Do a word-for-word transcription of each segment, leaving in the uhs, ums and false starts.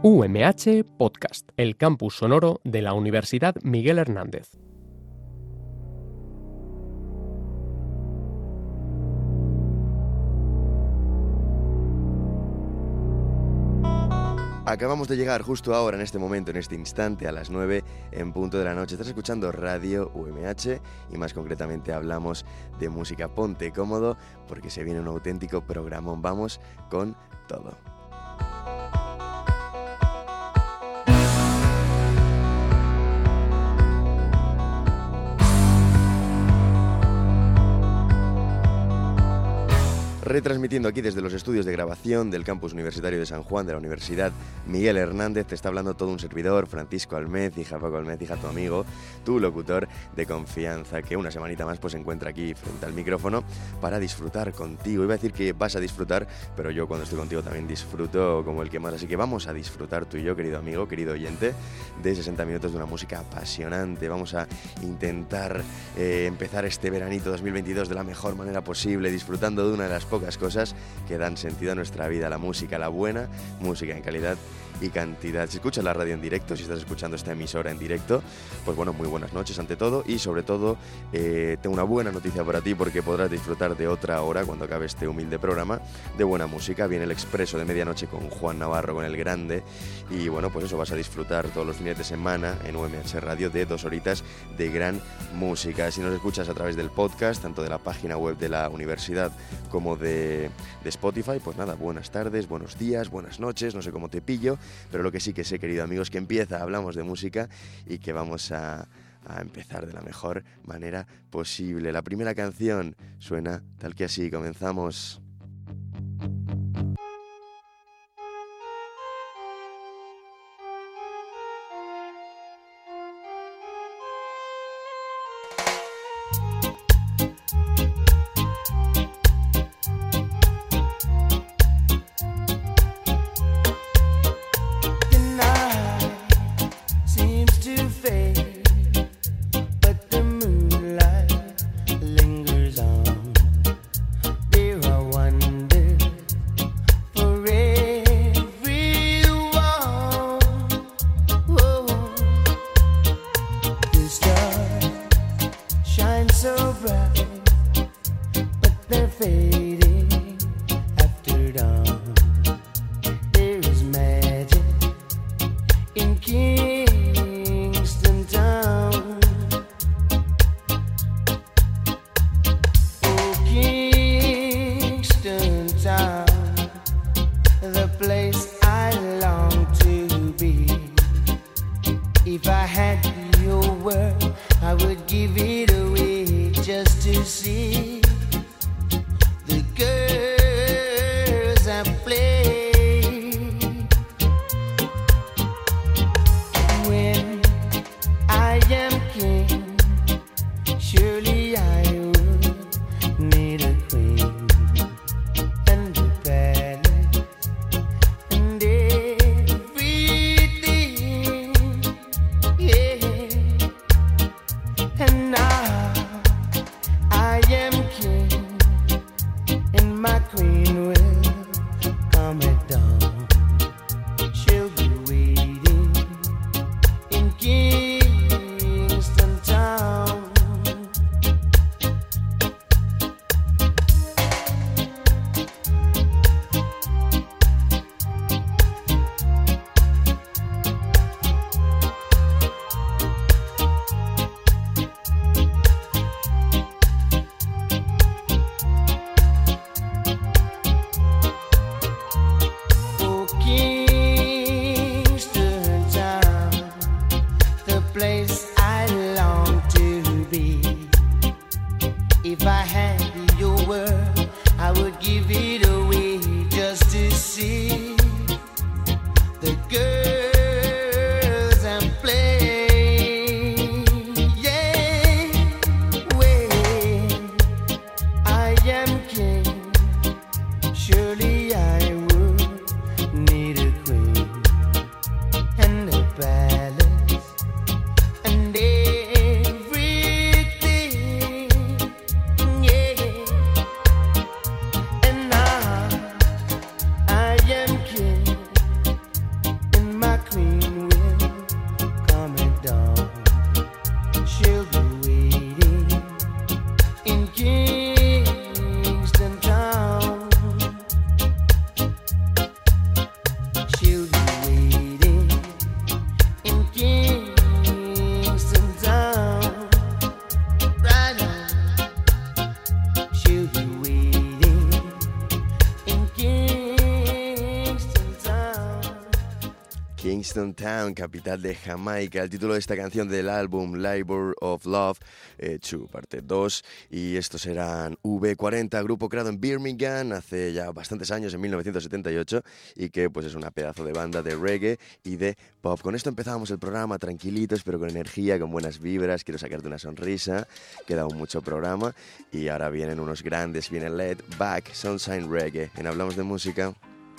U M H Podcast, el campus sonoro de la Universidad Miguel Hernández. Acabamos de llegar justo ahora, en este momento, en este instante, a las nueve en punto de la noche. Estás escuchando Radio U M H y más concretamente hablamos de música. Ponte cómodo porque se viene un auténtico programón. Vamos con todo. Retransmitiendo aquí desde los estudios de grabación del campus universitario de San Juan de la Universidad Miguel Hernández, te está hablando todo un servidor, Francisco Almez, Paco Almez, tu amigo, tu locutor de confianza, que una semanita más pues se encuentra aquí frente al micrófono para disfrutar contigo. Iba a decir que vas a disfrutar, pero yo cuando estoy contigo también disfruto como el que más, así que vamos a disfrutar tú y yo, querido amigo, querido oyente, de sesenta minutos de una música apasionante. Vamos a intentar eh, empezar este veranito dos mil veintidós de la mejor manera posible, disfrutando de una de las pocas cosas que dan sentido a nuestra vida, la música, la buena música en calidad y cantidad. Si escuchas la radio en directo, si estás escuchando esta emisora en directo, pues bueno, muy buenas noches ante todo y sobre todo eh, tengo una buena noticia para ti porque podrás disfrutar de otra hora cuando acabe este humilde programa de buena música. Viene el Expreso de Medianoche con Juan Navarro, con el grande, y bueno, pues eso, vas a disfrutar todos los fines de semana en U M H Radio de dos horitas de gran música. Si nos escuchas a través del podcast, tanto de la página web de la universidad como de, de Spotify, pues nada, buenas tardes, buenos días, buenas noches, no sé cómo te pillo, pero lo que sí que sé, querido amigos, que empieza, hablamos de música y que vamos a, a empezar de la mejor manera posible. La primera canción suena tal que así, comenzamos. Kingston Town, capital de Jamaica, el título de esta canción del álbum Labour of Love dos, parte dos, y estos eran V cuarenta, grupo creado en Birmingham hace ya bastantes años, en mil novecientos setenta y ocho, y que pues es una pedazo de banda de reggae y de pop. Con esto empezábamos el programa tranquilitos, pero con energía, con buenas vibras, quiero sacarte una sonrisa, queda aún mucho programa, y ahora vienen unos grandes, viene Let Back, Sunshine Reggae, en Hablamos de Música.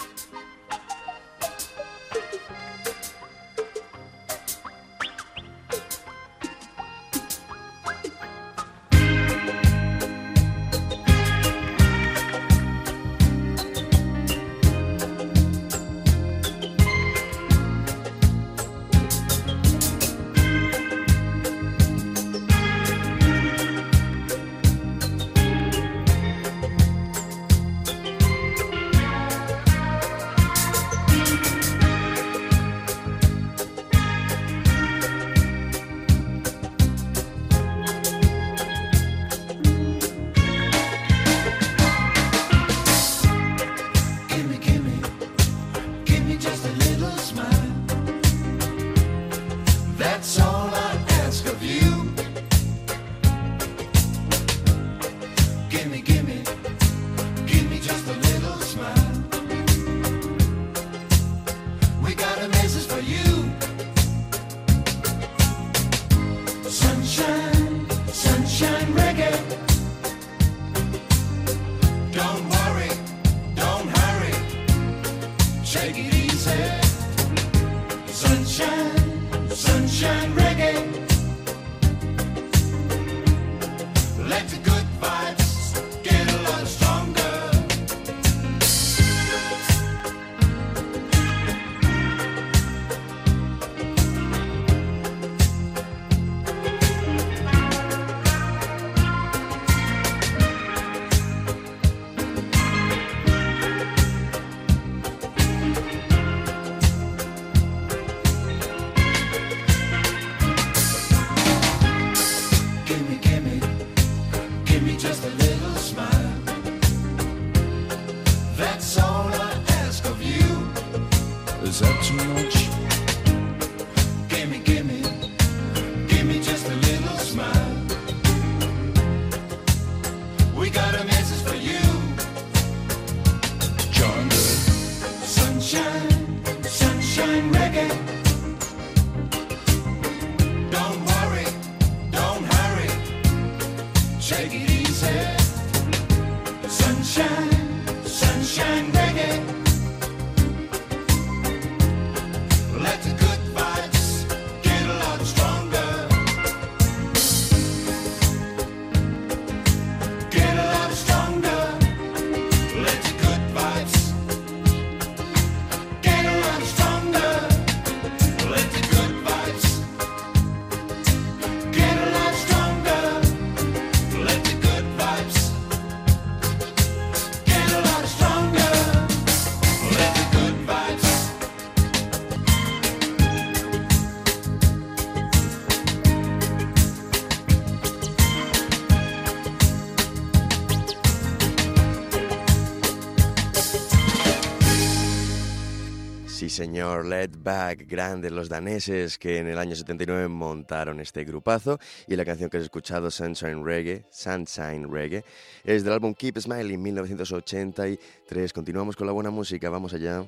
Sí, señor, Let Back, grandes los daneses que en el año setenta y nueve montaron este grupazo, y la canción que has escuchado, Sunshine Reggae, Sunshine Reggae, es del álbum Keep Smiling, mil novecientos ochenta y tres. Continuamos con la buena música, vamos allá.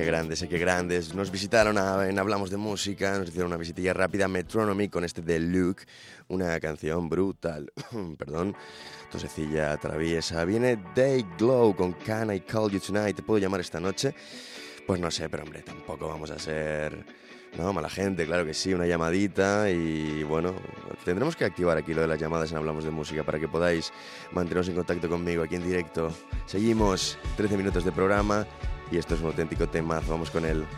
grandes, sé que grandes. Nos visitaron a, en Hablamos de Música, nos hicieron una visitilla rápida a Metronomy con este de Luke, una canción brutal. Perdón, tosecilla traviesa. Viene Day Glow con Can I Call You Tonight, ¿te puedo llamar esta noche? Pues no sé, pero hombre, tampoco vamos a ser... No, mala gente, claro que sí, una llamadita y bueno, tendremos que activar aquí lo de las llamadas en Hablamos de Música para que podáis manteneros en contacto conmigo aquí en directo. Seguimos, trece minutos de programa y esto es un auténtico temazo, vamos con él.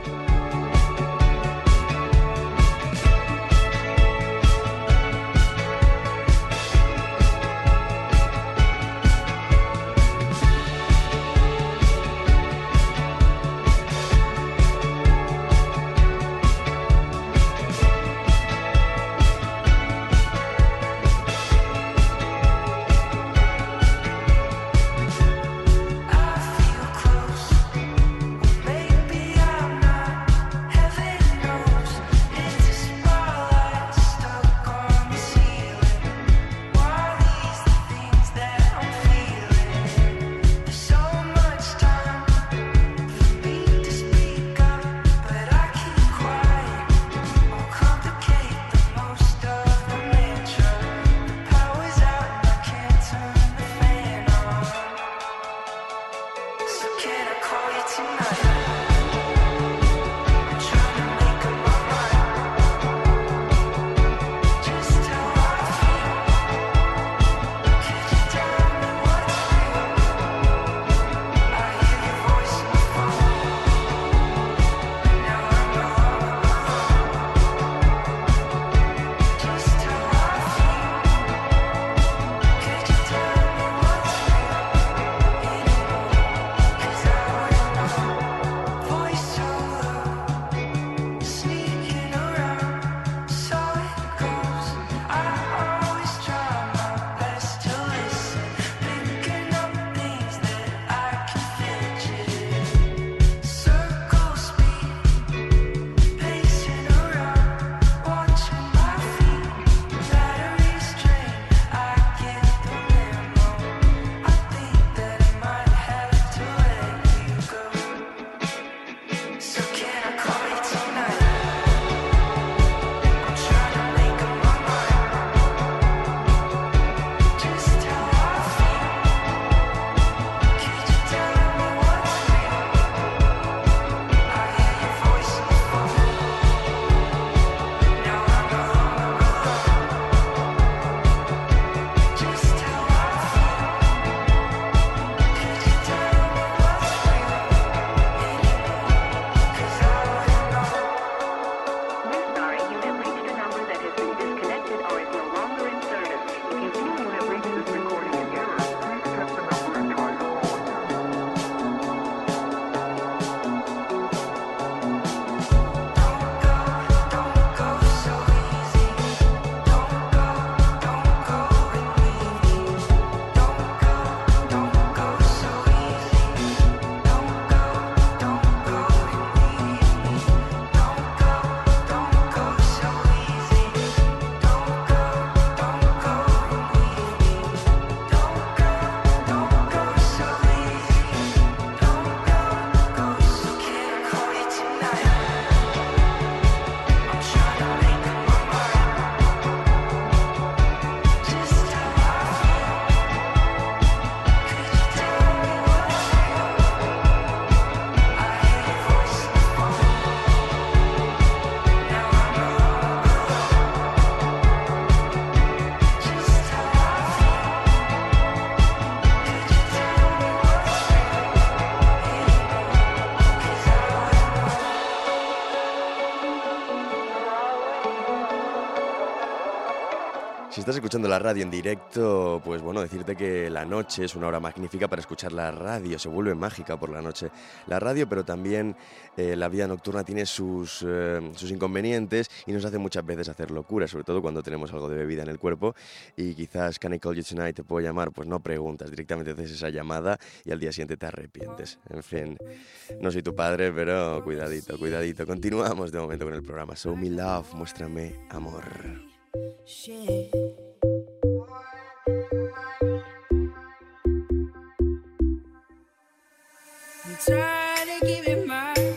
Si estás escuchando la radio en directo, pues bueno, decirte que la noche es una hora magnífica para escuchar la radio, se vuelve mágica por la noche la radio, pero también eh, la vida nocturna tiene sus, eh, sus inconvenientes y nos hace muchas veces hacer locuras, sobre todo cuando tenemos algo de bebida en el cuerpo y quizás Can I Call You Tonight, te puedo llamar, pues no preguntas, directamente haces esa llamada y al día siguiente te arrepientes. En fin, no soy tu padre, pero cuidadito, cuidadito. Continuamos de momento con el programa. Show me love, muéstrame amor. Shit. I'm trying to give it my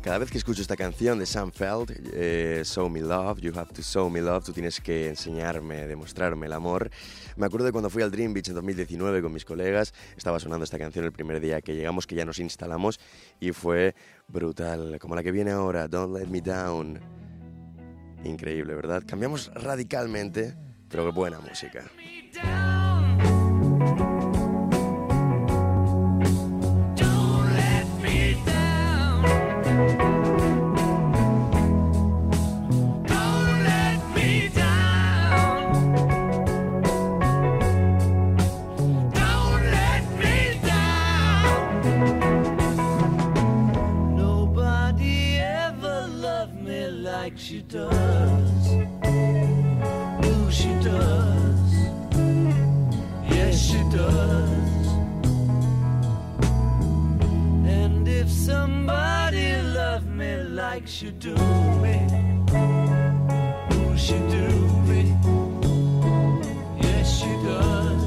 Cada vez que escucho esta canción de Sam Feld, eh, Show Me Love, You Have to Show Me Love, tú tienes que enseñarme, demostrarme el amor. Me acuerdo de cuando fui al Dream Beach en dos mil diecinueve con mis colegas, estaba sonando esta canción el primer día que llegamos, que ya nos instalamos, y fue brutal, como la que viene ahora, Don't Let Me Down. Increíble, ¿verdad? Cambiamos radicalmente, pero buena música. She does, oh she does, yes she does. And if somebody loved me like she do me, oh she do me, yes she does.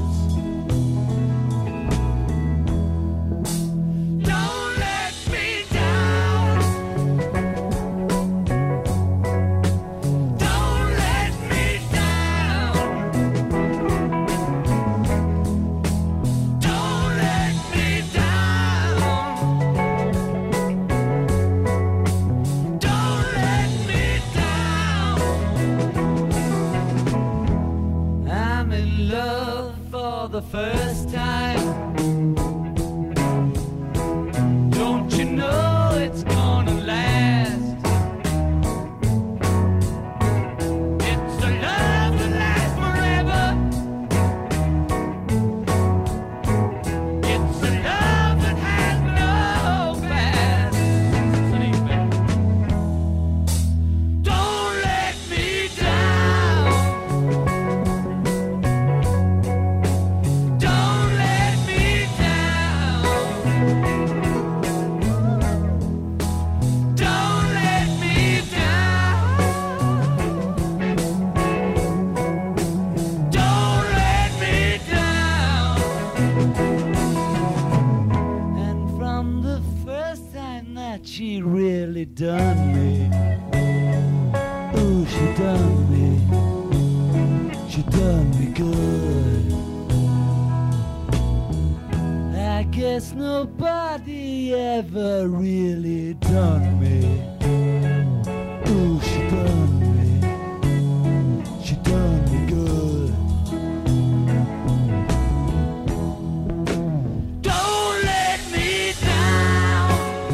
The first time, don't you know it's gonna last? It's a love that lasts forever. It's a love that has no past. Don't let me down. She really done me. Ooh, she done me. She done me good. I guess nobody ever really done me. Ooh, she done me. She done me good. Don't let me down.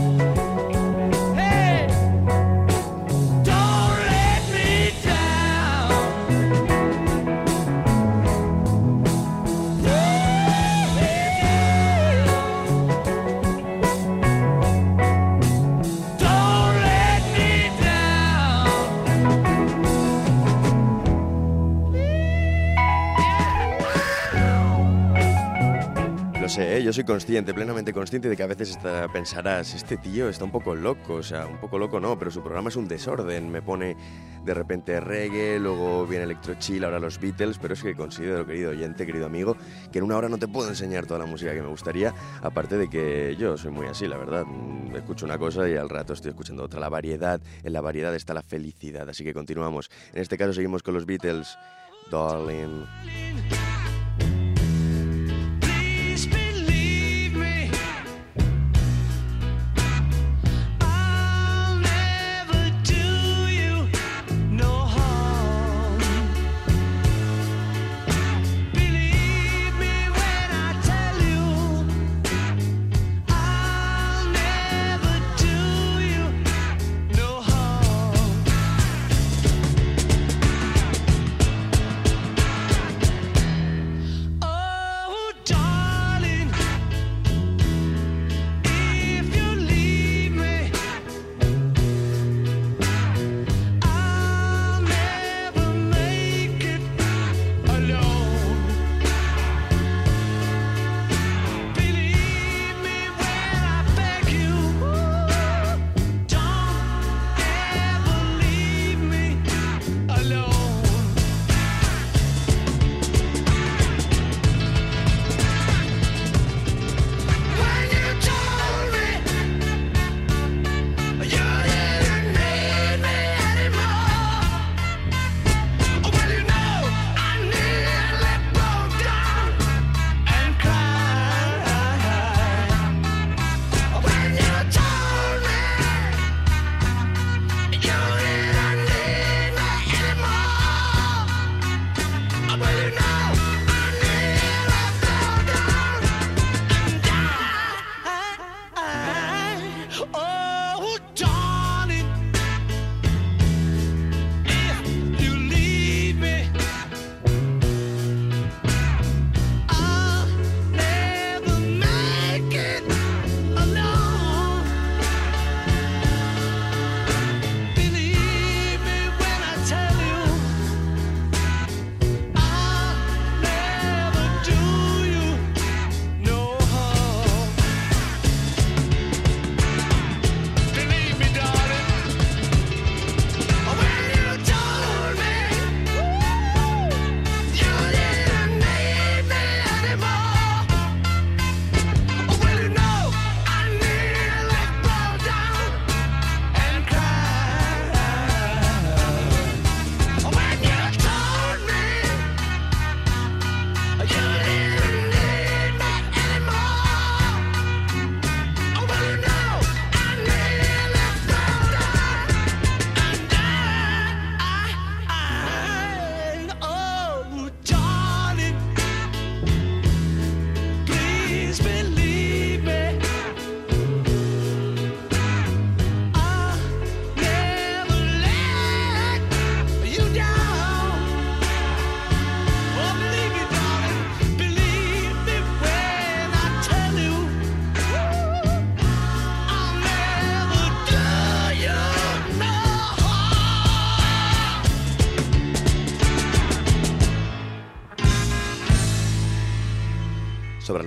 Lo sé, ¿eh? Yo soy consciente, plenamente consciente de que a veces está, pensarás, este tío está un poco loco, o sea, un poco loco no, pero su programa es un desorden, me pone de repente reggae, luego viene electro chill, ahora los Beatles, pero es que considero, querido oyente, querido amigo, que en una hora no te puedo enseñar toda la música que me gustaría, aparte de que yo soy muy así, la verdad, escucho una cosa y al rato estoy escuchando otra, la variedad, en la variedad está la felicidad, así que continuamos, en este caso seguimos con los Beatles, Darling.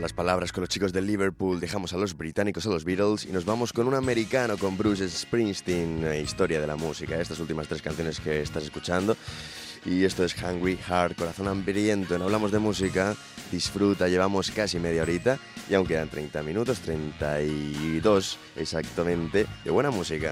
las palabras con los chicos de Liverpool, dejamos a los británicos, a los Beatles, y nos vamos con un americano, con Bruce Springsteen, eh, historia de la música. Estas últimas tres canciones que estás escuchando. Y esto es Hungry Heart, corazón hambriento. En Hablamos de Música, disfruta, llevamos casi media horita y aún quedan treinta minutos, treinta y dos exactamente, de buena música.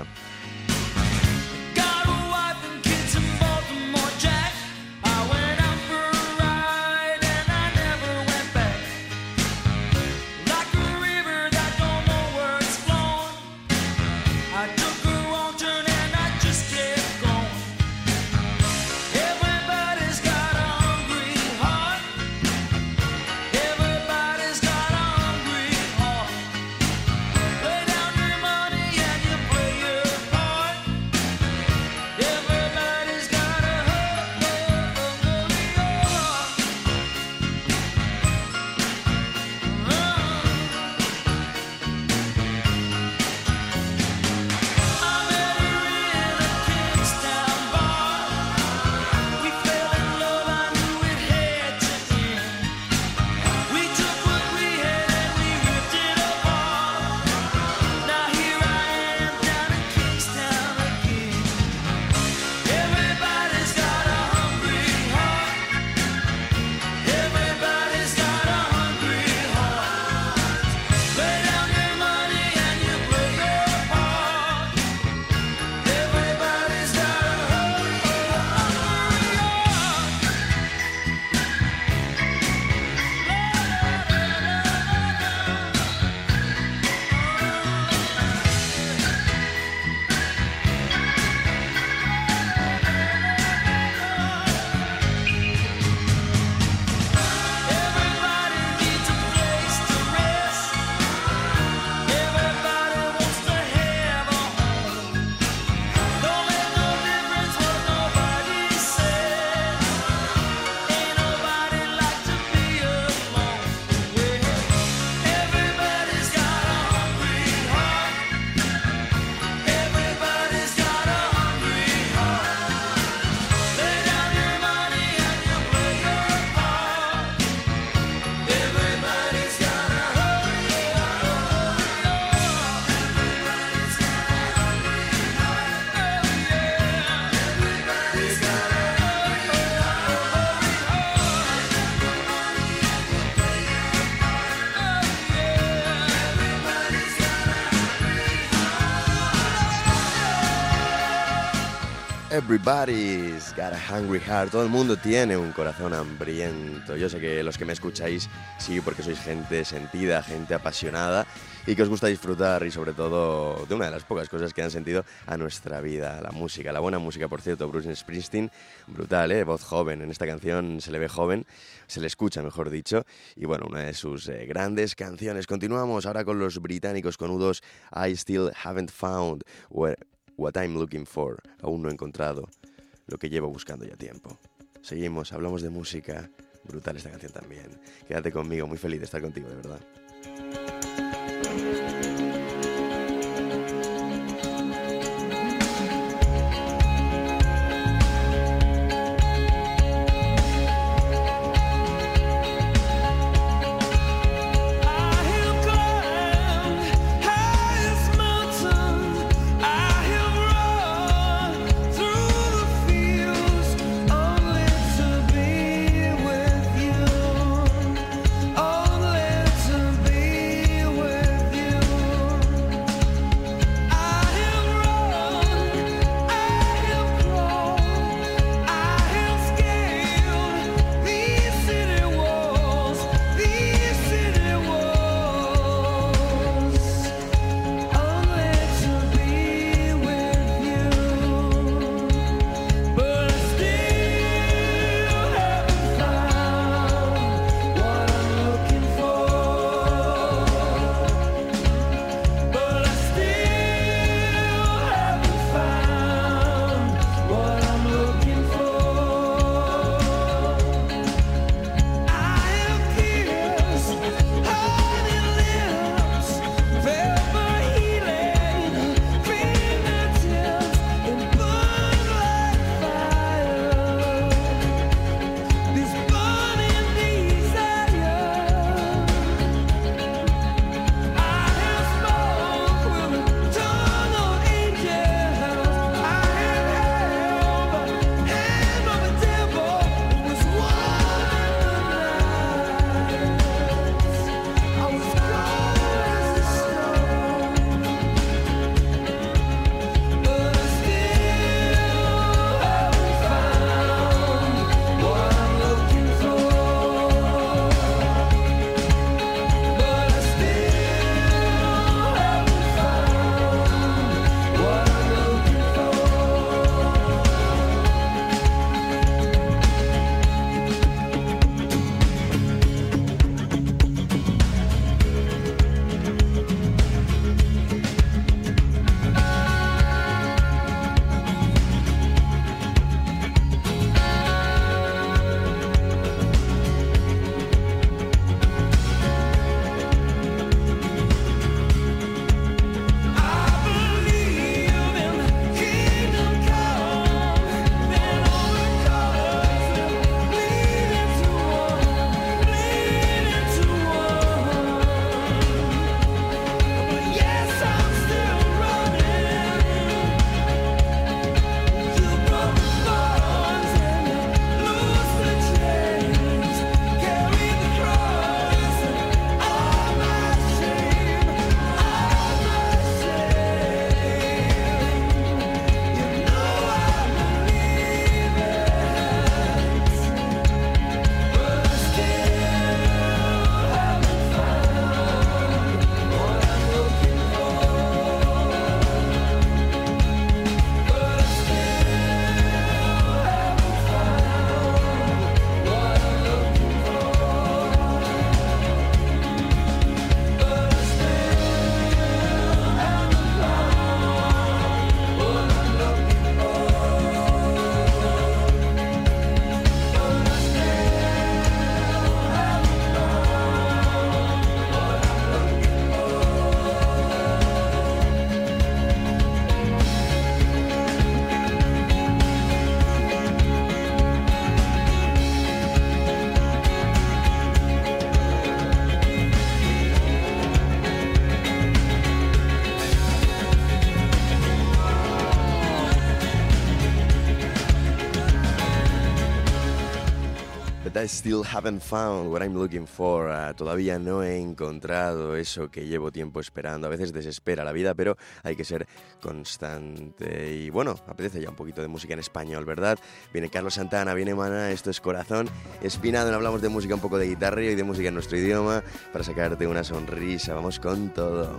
Everybody's got a hungry heart. Todo el mundo tiene un corazón hambriento. Yo sé que los que me escucháis, sí, porque sois gente sentida, gente apasionada y que os gusta disfrutar y sobre todo de una de las pocas cosas que dan sentido a nuestra vida, la música, la buena música, por cierto. Bruce Springsteen, brutal, ¿eh? Voz joven. En esta canción se le ve joven, se le escucha, mejor dicho. Y bueno, una de sus eh, grandes canciones. Continuamos ahora con los británicos, con U dos, I Still Haven't Found Where... What I'm Looking For. Aún no he encontrado lo que llevo buscando ya tiempo. Seguimos, hablamos de música. Brutal esta canción también. Quédate conmigo, muy feliz de estar contigo, de verdad. Only to be That I still haven't found what I'm looking for. Uh, todavía no he encontrado eso que llevo tiempo esperando. A veces desespera la vida, pero hay que ser constante. Y bueno, apetece ya un poquito de música en español, ¿verdad? Viene Carlos Santana, viene Maná, esto es Corazón Espinado. No hablamos de música, un poco de guitarra y de música en nuestro idioma para sacarte una sonrisa. Vamos con todo.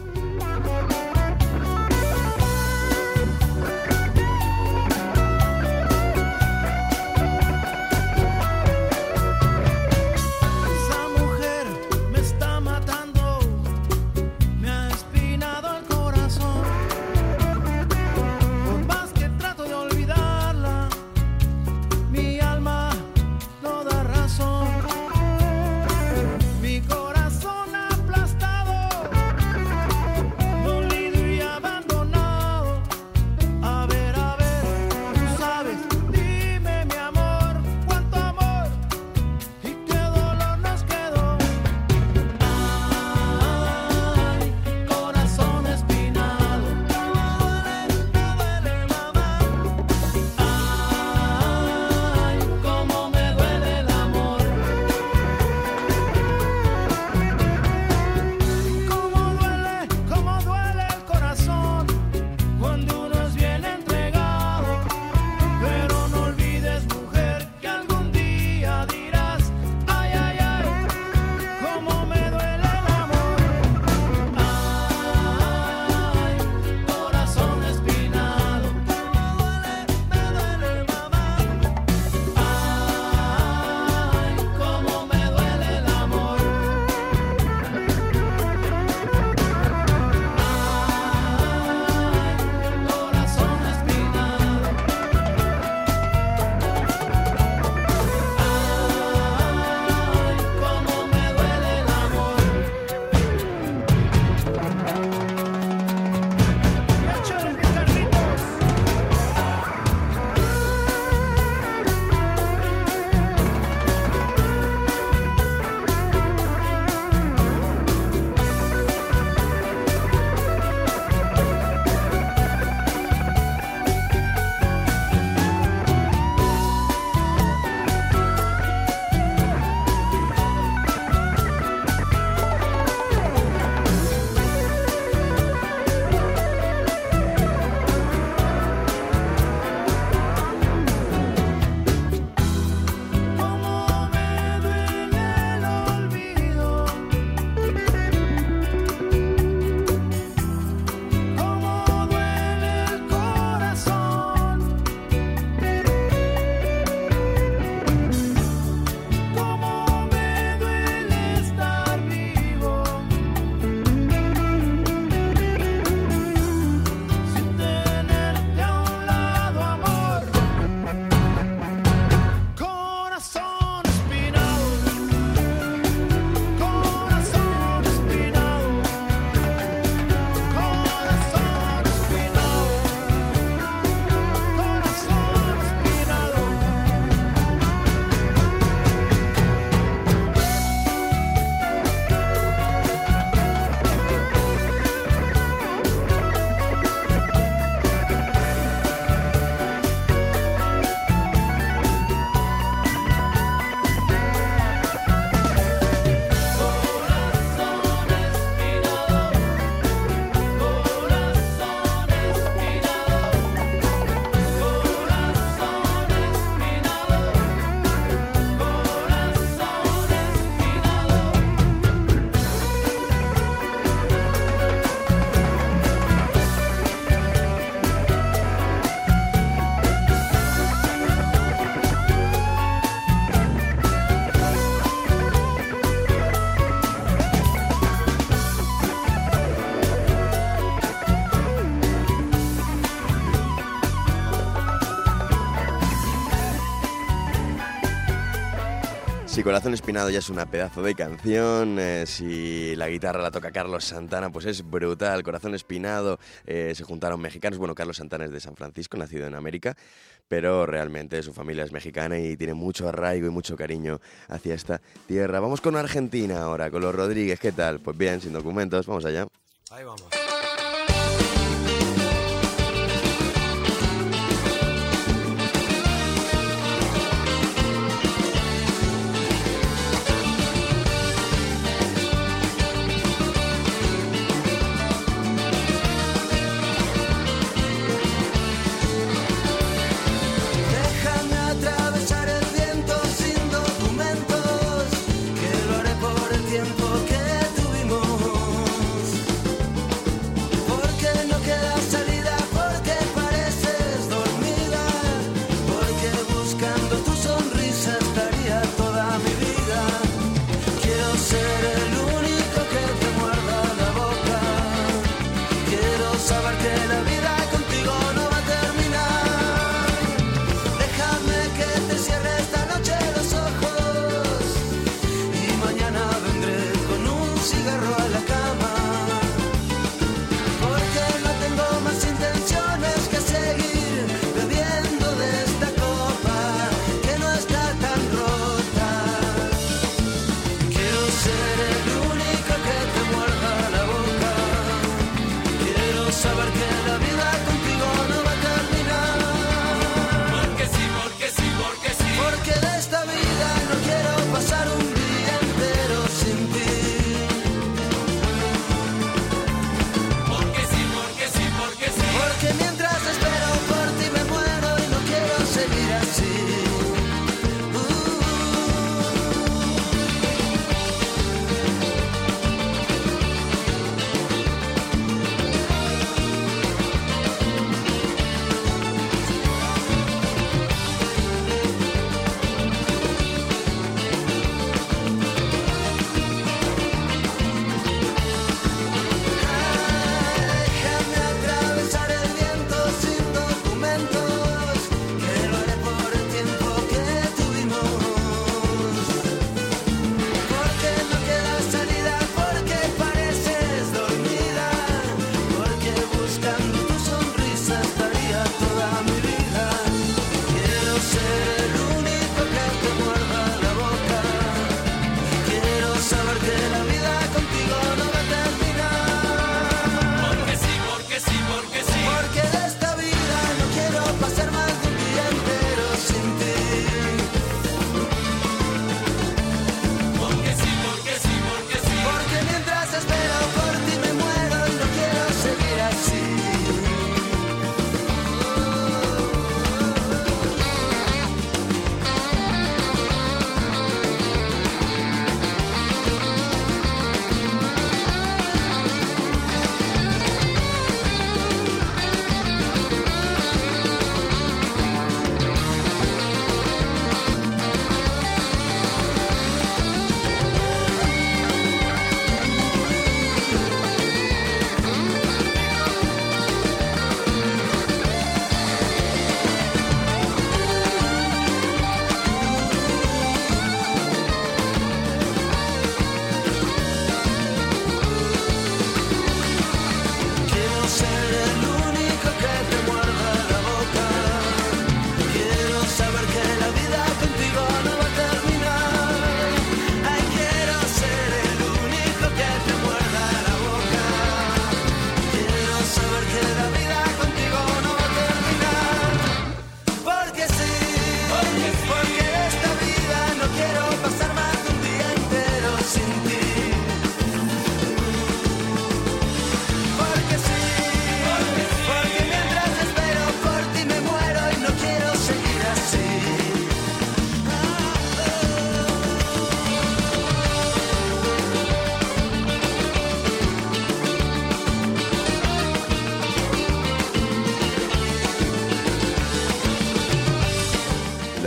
Si Corazón Espinado ya es una pedazo de canción, eh, si la guitarra la toca Carlos Santana, pues es brutal. Corazón Espinado, eh, se juntaron mexicanos. Bueno, Carlos Santana es de San Francisco, nacido en América, pero realmente su familia es mexicana y tiene mucho arraigo y mucho cariño hacia esta tierra. Vamos con Argentina ahora, con los Rodríguez. ¿Qué tal? Pues bien, sin documentos, vamos allá. Ahí vamos.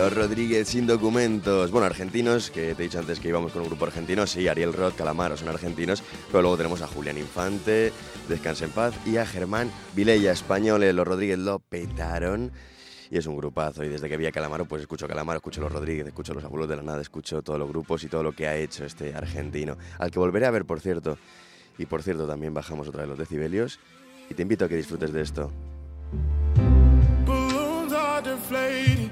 Los Rodríguez sin documentos. Bueno, argentinos, que te he dicho antes que íbamos con un grupo argentino. Sí, Ariel Roth, Calamaro son argentinos. Pero luego tenemos a Julián Infante, Descanse en Paz, y a Germán Vilella, españoles. Los Rodríguez lo petaron. Y es un grupazo. Y desde que vi a Calamaro, pues escucho Calamaro, escucho Los Rodríguez, escucho Los Abuelos de la Nada, escucho todos los grupos y todo lo que ha hecho este argentino. Al que volveré a ver, por cierto. Y por cierto, también bajamos otra vez los decibelios. Y te invito a que disfrutes de esto. Balloons are deflated.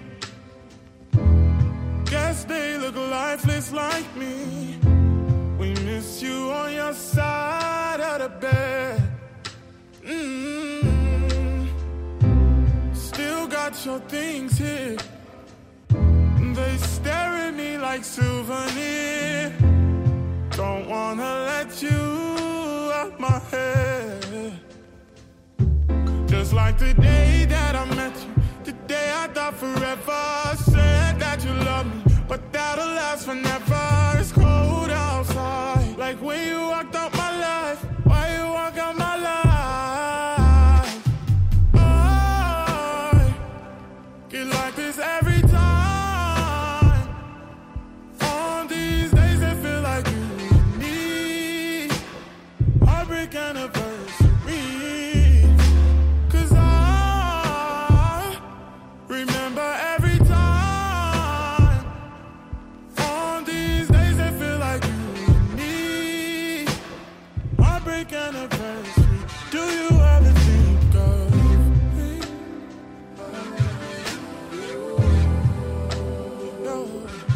Guess they look lifeless like me. We miss you on your side of the bed. Mm-hmm. Still got your things here. They stare at me like souvenirs. Don't wanna let you out my head. Just like the day that I met you, the day I thought forever. Said that you love me, but that'll last forever. It's cold outside, like when you walked out my life. Why you walk out my life? I get like this every time. On these days that feel like you and me. Heartbreak anniversary. Anniversary. Do you ever think of me? No,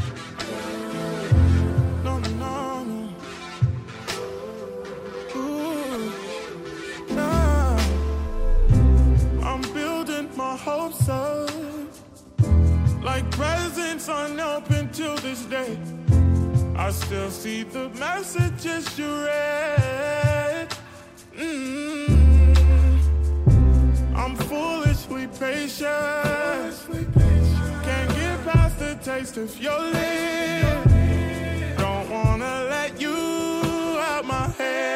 no, no, no. Ooh, nah. I'm building my hopes up like presents unopened till this day. I still see the messages you read. Mm-hmm. I'm foolishly patient. Can't get past the taste of your lips. Don't wanna let you out my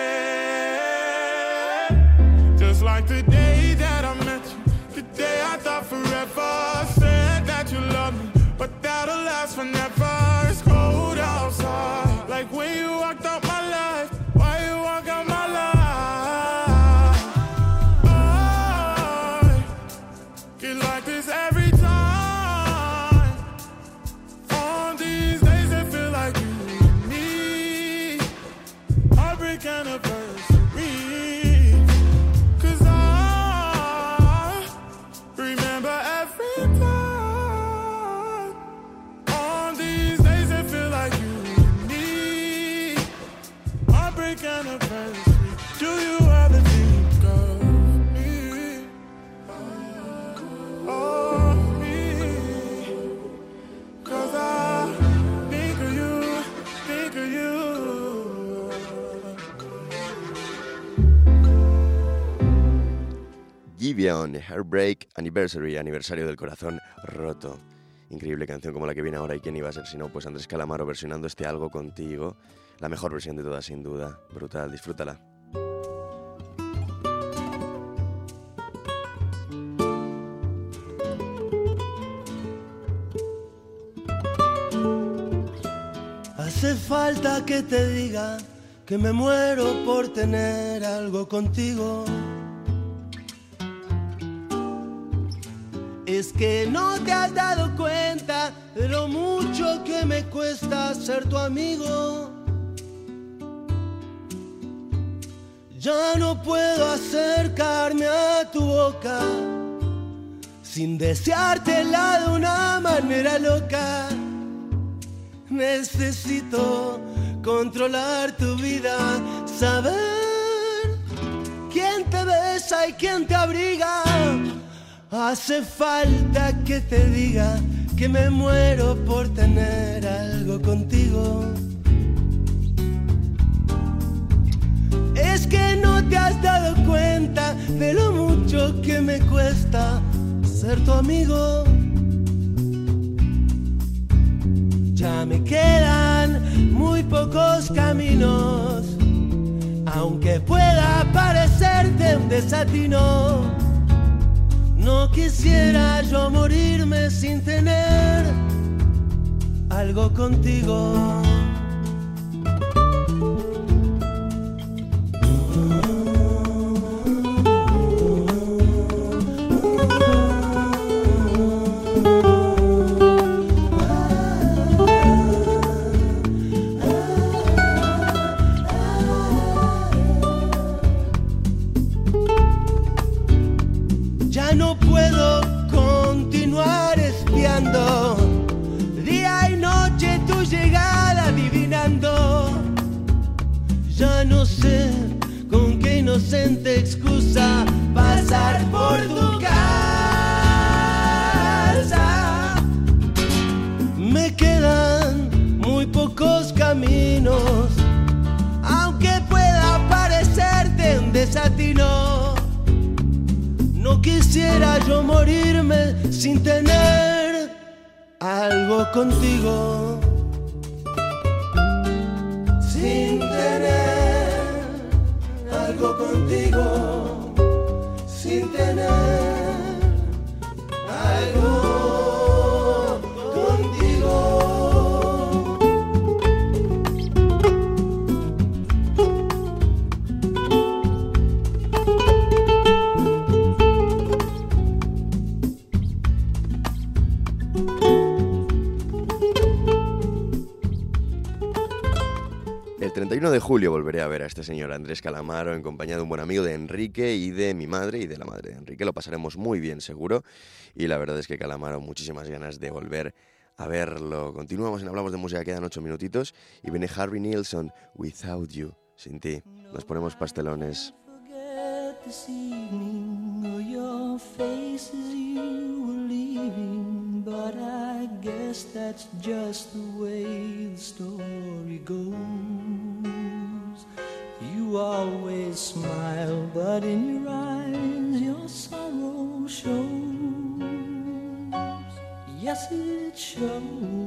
head. Just like the day that I met you, the day I thought forever. Said that you love me, but that'll last forever. It's cold outside, like when you walked out my life. Why you walk out my life? Like this every time. On these days that feel like you and me. Heartbreak anniversary. Cause I remember every time. On these days that feel like you and me. Heartbreak anniversary. Do you ever think of me? Oh, me, 'cause I think of you, think of you. Giveon, Heartbreak Anniversary, aniversario del corazón roto. Increíble canción como la que viene ahora, y quién iba a ser si no, pues Andrés Calamaro versionando este Algo Contigo. La mejor versión de todas, sin duda. Brutal, disfrútala. Hace falta que te diga que me muero por tener algo contigo. Es que no te has dado cuenta de lo mucho que me cuesta ser tu amigo. Ya no puedo acercarme a tu boca sin deseártela de una manera loca. Necesito controlar tu vida, saber quién te besa y quién te abriga. Hace falta que te diga que me muero por tener algo contigo. Es que no te has dado cuenta de lo mucho que me cuesta ser tu amigo. Ya me quedan muy pocos caminos, aunque pueda parecerte un desatino. No quisiera yo morirme sin tener algo contigo. Ya no puedo continuar espiando día y noche tu llegada adivinando. Ya no sé con qué inocente excusa pasar por tu casa. Me quedan muy pocos caminos, aunque pueda parecerte un desatino. No quisiera yo morirme sin tener algo contigo. Sin tener algo contigo. Sin tener algo contigo. El treinta y uno de julio volveré a ver a este señor Andrés Calamaro en compañía de un buen amigo de Enrique y de mi madre y de la madre de Enrique. Lo pasaremos muy bien, seguro. Y la verdad es que Calamaro, muchísimas ganas de volver a verlo. Continuamos en Hablamos de Música, quedan ocho minutitos y viene Harry Nilsson, Without You, sin ti. Nos ponemos pastelones. This evening, or your face as you were leaving, but I guess that's just the way the story goes. You always smile, but in your eyes your sorrow shows. Yes, it shows.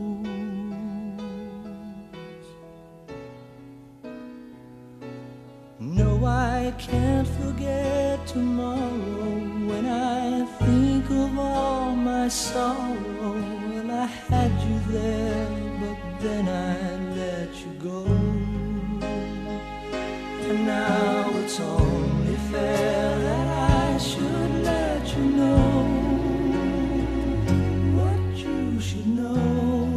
No, I can't forget tomorrow when I think of all my sorrow. Well, I had you there, but then I let you go. And now it's only fair that I should let you know what you should know.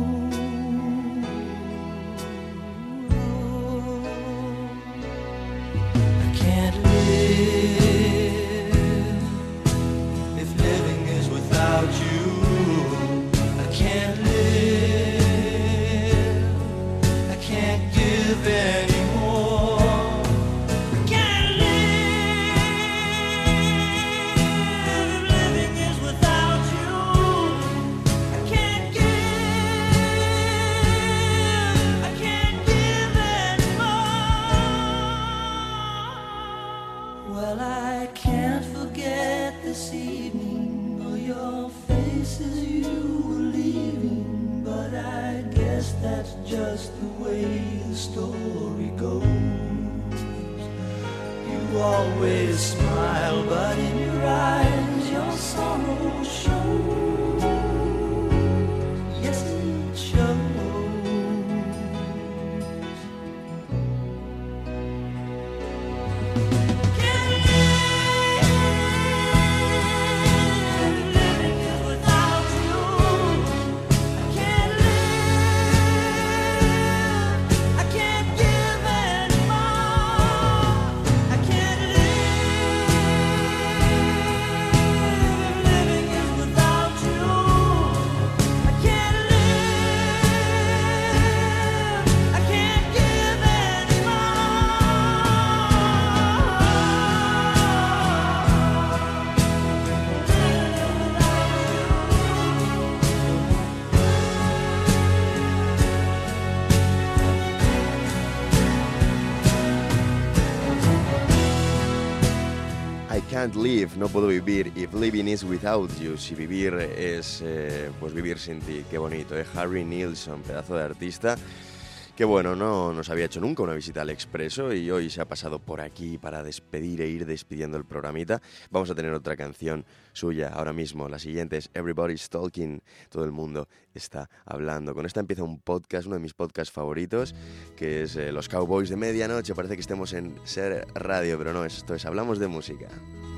Always smile, but in your eyes your sorrow shows. Yes, it shows. Can't live living without you. I can't live. I can't give anymore. I can't Can't live, no puedo vivir. If living is without you, si vivir es eh, pues vivir sin ti. Qué bonito, ¿eh? Harry Nilsson, pedazo de artista que bueno, no nos había hecho nunca una visita al Expreso y hoy se ha pasado por aquí para despedir e ir despidiendo el programita. Vamos a tener otra canción suya ahora mismo, la siguiente es Everybody's Talking, todo el mundo está hablando. Con esta empieza un podcast, uno de mis podcasts favoritos, que es eh, Los Cowboys de Medianoche. Parece que estemos en Ser Radio, pero no, esto es Hablamos de Música.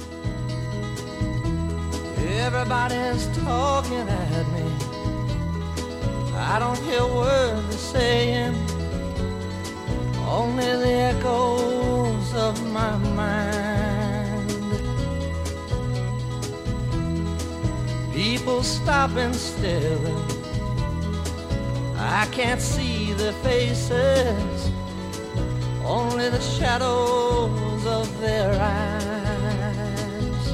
Everybody's talking at me. I don't hear words they're saying, only the echoes of my mind. People stopping still, I can't see their faces, only the shadows of their eyes.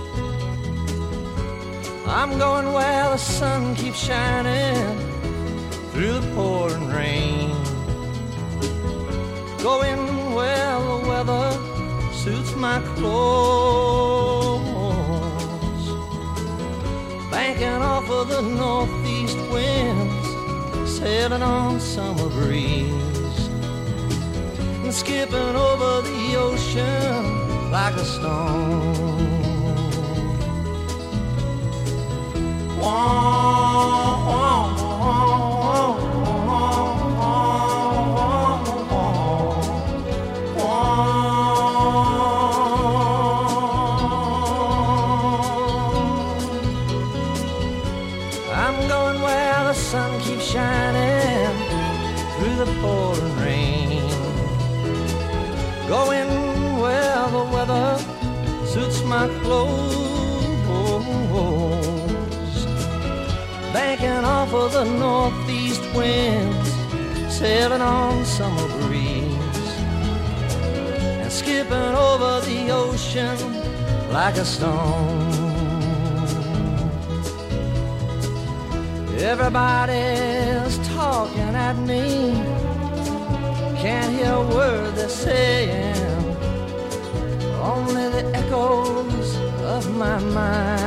I'm going where the sun keeps shining through the pouring rain, going where the weather suits my clothes, banking off of the northeast winds, sailing on summer breeze, and skipping over the ocean like a stone. Wah, wah, wah. Shining through the pouring rain, going where the weather suits my clothes, banking off of the northeast winds, sailing on summer breeze, and skipping over the ocean like a stone. Everybody's talking at me, can't hear a word they're saying, only the echoes of my mind.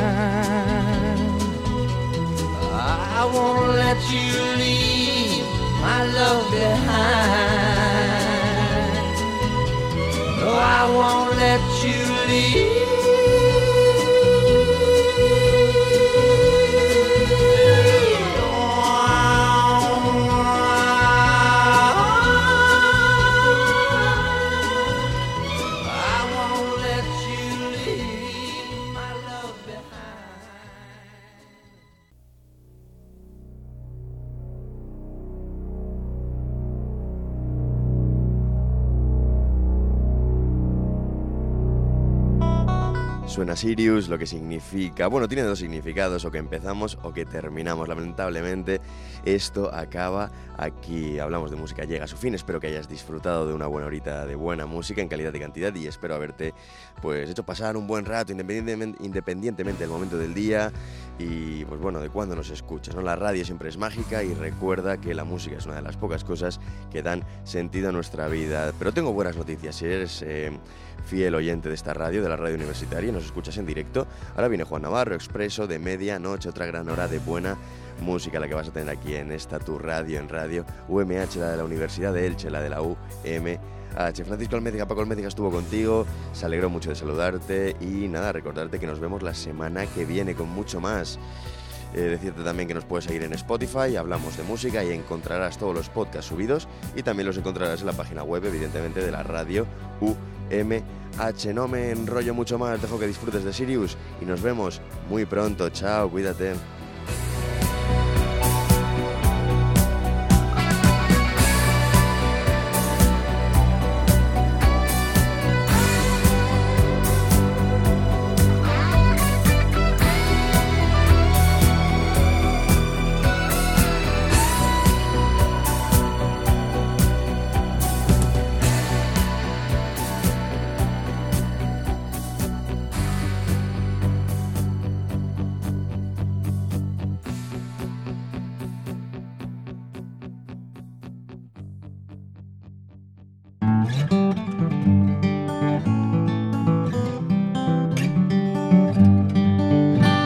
I won't let you leave my love behind. No, I won't let you leave. Suena Sirius, lo que significa... Bueno, tiene dos significados, o que empezamos o que terminamos. Lamentablemente, esto acaba aquí. Hablamos de música, llega a su fin. Espero que hayas disfrutado de una buena horita de buena música en calidad y cantidad, y espero haberte pues hecho pasar un buen rato, independientemente, independientemente del momento del día y, pues bueno, de cuándo nos escuchas, ¿no? La radio siempre es mágica y recuerda que la música es una de las pocas cosas que dan sentido a nuestra vida. Pero tengo buenas noticias. Si eres... Eh, fiel oyente de esta radio, de la radio universitaria, nos escuchas en directo. Ahora viene Juan Navarro, Expreso de medianoche, otra gran hora de buena música, la que vas a tener aquí en esta tu radio, en radio U M H, la de la Universidad de Elche, la de la U M H. Francisco Alméciga, Paco Alméciga estuvo contigo, se alegró mucho de saludarte y nada, recordarte que nos vemos la semana que viene con mucho más. Eh, decirte también que nos puedes seguir en Spotify, Hablamos de Música, y encontrarás todos los podcasts subidos y también los encontrarás en la página web, evidentemente, de la radio U M H. No me enrollo mucho más, dejo que disfrutes de Sirius y nos vemos muy pronto. Chao, cuídate.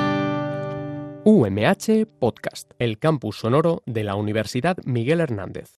U M H Podcast, el campus sonoro de la Universidad Miguel Hernández.